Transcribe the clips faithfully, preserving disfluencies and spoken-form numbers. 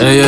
ای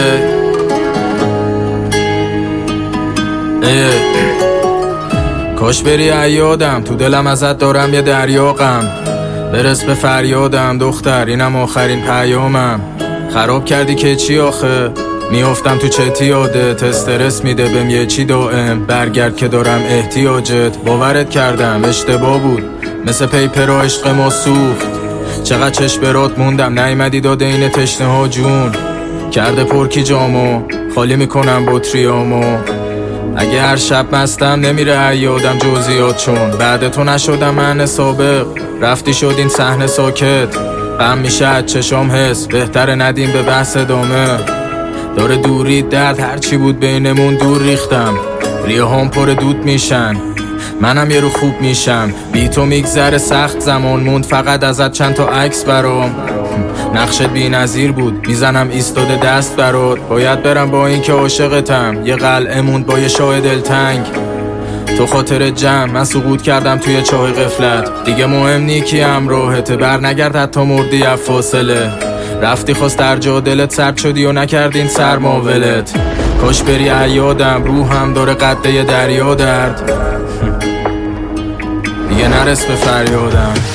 ای کاش بری عیادم، تو دلم ازت دارم یه دریا غم. برس به فریادم دختر، اینم آخرین پیامم. خراب کردی که چی آخه؟ میافتم تو چتی یادت، استرس میده بهم یه چی دائم. برگرد که دارم احتیاجت، باورت کردم اشتباه بود، مثل پیپر و عشق ما سوخت. چقدر چشم برات موندم، نیومدی داده این تشنه ها جون. کرده پرکی جامو، خالی میکنم بطریامو. اگه هر شب مستم نمیره عیادم جزئیات، چون بعد تو نشدم من سابق. رفتی شد این صحنه ساکت، غم میشه از چشام حس. بهتره ندیم به بحث ادامه، داره دوری درد، هرچی بود بینمون دور ریختم. ریه هم پر دود میشن، منم یه رو خوب میشم. بی تو میگذره سخت زمان، موند فقط ازت چند تا عکس برام. نقشت بی نظیر بود، میزنم ایستاده دست برات. باید برم با این که عاشقتم، یه قلعه موند با یه شاه دلتنگ. تو خاطر جمع من سقوط کردم توی چاه غفلت. دیگه مهم نی کی همراهته، بر نگرد حتی مردی از فاصله. رفتی خواست در جا دلت سرد شدی و نکردین سرماولت. کاش بری عیادم، روحم داره قده دریا درد. دیگه نرس به فریادم.